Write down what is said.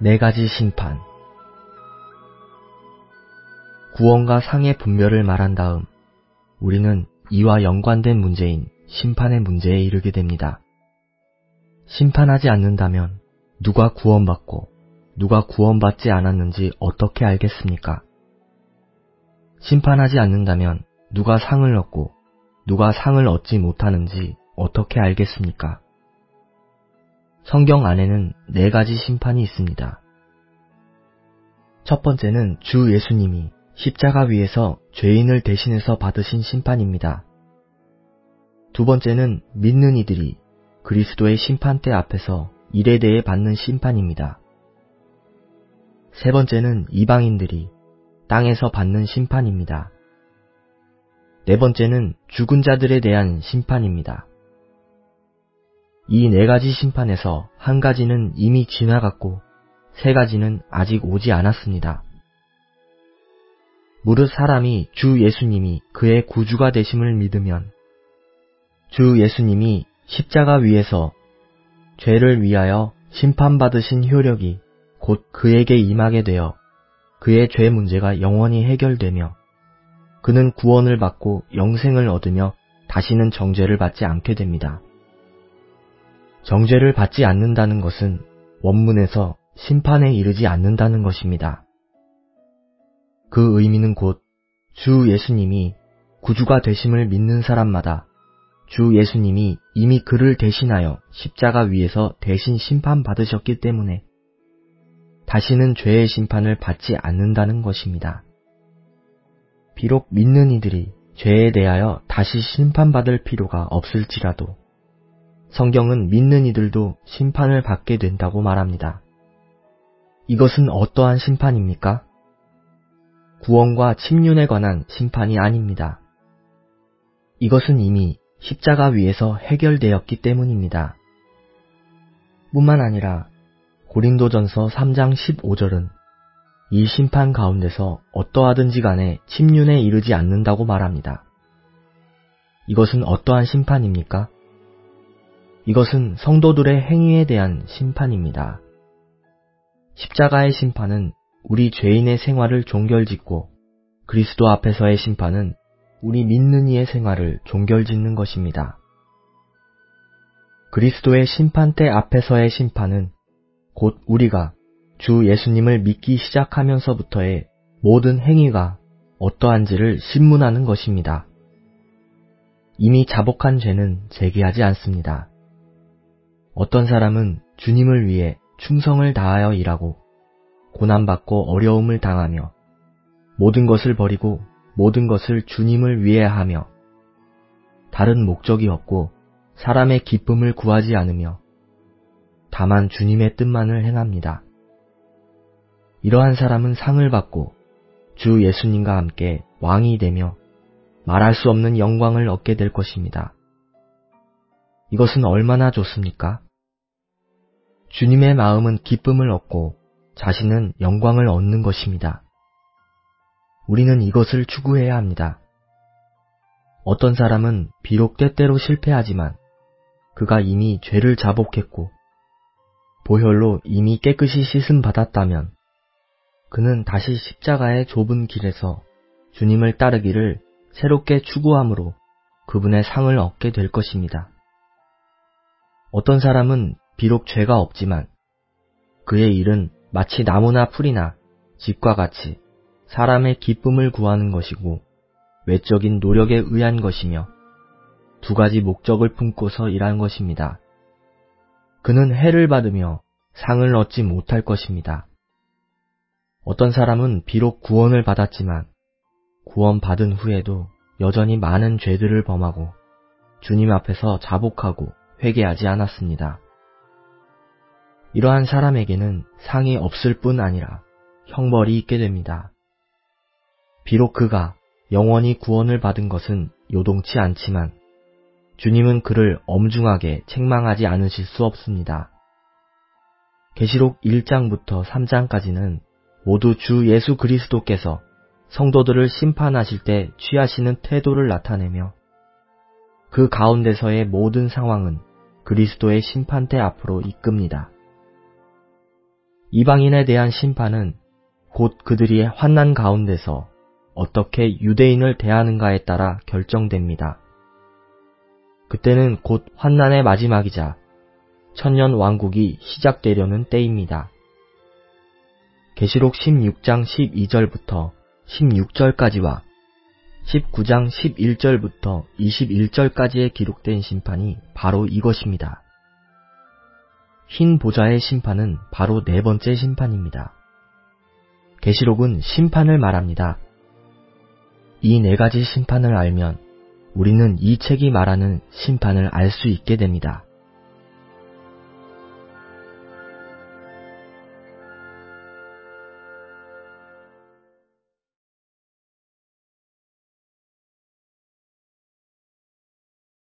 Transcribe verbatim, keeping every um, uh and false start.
네 가지 심판. 구원과 상의 분별을 말한 다음 우리는 이와 연관된 문제인 심판의 문제에 이르게 됩니다. 심판하지 않는다면 누가 구원받고 누가 구원받지 않았는지 어떻게 알겠습니까? 심판하지 않는다면 누가 상을 얻고 누가 상을 얻지 못하는지 어떻게 알겠습니까? 성경 안에는 네 가지 심판이 있습니다. 첫 번째는 주 예수님이 십자가 위에서 죄인을 대신해서 받으신 심판입니다. 두 번째는 믿는 이들이 그리스도의 심판대 앞에서 일에 대해 받는 심판입니다. 세 번째는 이방인들이 땅에서 받는 심판입니다. 네 번째는 죽은 자들에 대한 심판입니다. 이 네 가지 심판에서 한 가지는 이미 지나갔고 세 가지는 아직 오지 않았습니다. 무릇 사람이 주 예수님이 그의 구주가 되심을 믿으면 주 예수님이 십자가 위에서 죄를 위하여 심판받으신 효력이 곧 그에게 임하게 되어 그의 죄 문제가 영원히 해결되며 그는 구원을 받고 영생을 얻으며 다시는 정죄를 받지 않게 됩니다. 정죄를 받지 않는다는 것은 원문에서 심판에 이르지 않는다는 것입니다. 그 의미는 곧 주 예수님이 구주가 되심을 믿는 사람마다 주 예수님이 이미 그를 대신하여 십자가 위에서 대신 심판받으셨기 때문에 다시는 죄의 심판을 받지 않는다는 것입니다. 비록 믿는 이들이 죄에 대하여 다시 심판받을 필요가 없을지라도 성경은 믿는 이들도 심판을 받게 된다고 말합니다. 이것은 어떠한 심판입니까? 구원과 침륜에 관한 심판이 아닙니다. 이것은 이미 십자가 위에서 해결되었기 때문입니다. 뿐만 아니라 고린도전서 삼 장 십오 절은 이 심판 가운데서 어떠하든지 간에 침륜에 이르지 않는다고 말합니다. 이것은 어떠한 심판입니까? 이것은 성도들의 행위에 대한 심판입니다. 십자가의 심판은 우리 죄인의 생활을 종결짓고 그리스도 앞에서의 심판은 우리 믿는 이의 생활을 종결짓는 것입니다. 그리스도의 심판대 앞에서의 심판은 곧 우리가 주 예수님을 믿기 시작하면서부터의 모든 행위가 어떠한지를 신문하는 것입니다. 이미 자복한 죄는 제기하지 않습니다. 어떤 사람은 주님을 위해 충성을 다하여 일하고 고난받고 어려움을 당하며 모든 것을 버리고 모든 것을 주님을 위해 하며 다른 목적이 없고 사람의 기쁨을 구하지 않으며 다만 주님의 뜻만을 행합니다. 이러한 사람은 상을 받고 주 예수님과 함께 왕이 되며 말할 수 없는 영광을 얻게 될 것입니다. 이것은 얼마나 좋습니까? 주님의 마음은 기쁨을 얻고 자신은 영광을 얻는 것입니다. 우리는 이것을 추구해야 합니다. 어떤 사람은 비록 때때로 실패하지만 그가 이미 죄를 자복했고 보혈로 이미 깨끗이 씻음 받았다면 그는 다시 십자가의 좁은 길에서 주님을 따르기를 새롭게 추구함으로 그분의 상을 얻게 될 것입니다. 어떤 사람은 비록 죄가 없지만 그의 일은 마치 나무나 풀이나 집과 같이 사람의 기쁨을 구하는 것이고 외적인 노력에 의한 것이며 두 가지 목적을 품고서 일한 것입니다. 그는 해를 받으며 상을 얻지 못할 것입니다. 어떤 사람은 비록 구원을 받았지만 구원받은 후에도 여전히 많은 죄들을 범하고 주님 앞에서 자복하고 회개하지 않았습니다. 이러한 사람에게는 상이 없을 뿐 아니라 형벌이 있게 됩니다. 비록 그가 영원히 구원을 받은 것은 요동치 않지만 주님은 그를 엄중하게 책망하지 않으실 수 없습니다. 계시록 일 장부터 삼 장까지는 모두 주 예수 그리스도께서 성도들을 심판하실 때 취하시는 태도를 나타내며 그 가운데서의 모든 상황은 그리스도의 심판대 앞으로 이끕니다. 이방인에 대한 심판은 곧 그들이 환난 가운데서 어떻게 유대인을 대하는가에 따라 결정됩니다. 그때는 곧 환난의 마지막이자 천년 왕국이 시작되려는 때입니다. 계시록 십육 장 십이 절부터 십육 절까지와 십구 장 십일 절부터 이십일 절까지에 기록된 심판이 바로 이것입니다. 흰 보좌의 심판은 바로 네 번째 심판입니다. 계시록은 심판을 말합니다. 이 네 가지 심판을 알면 우리는 이 책이 말하는 심판을 알 수 있게 됩니다.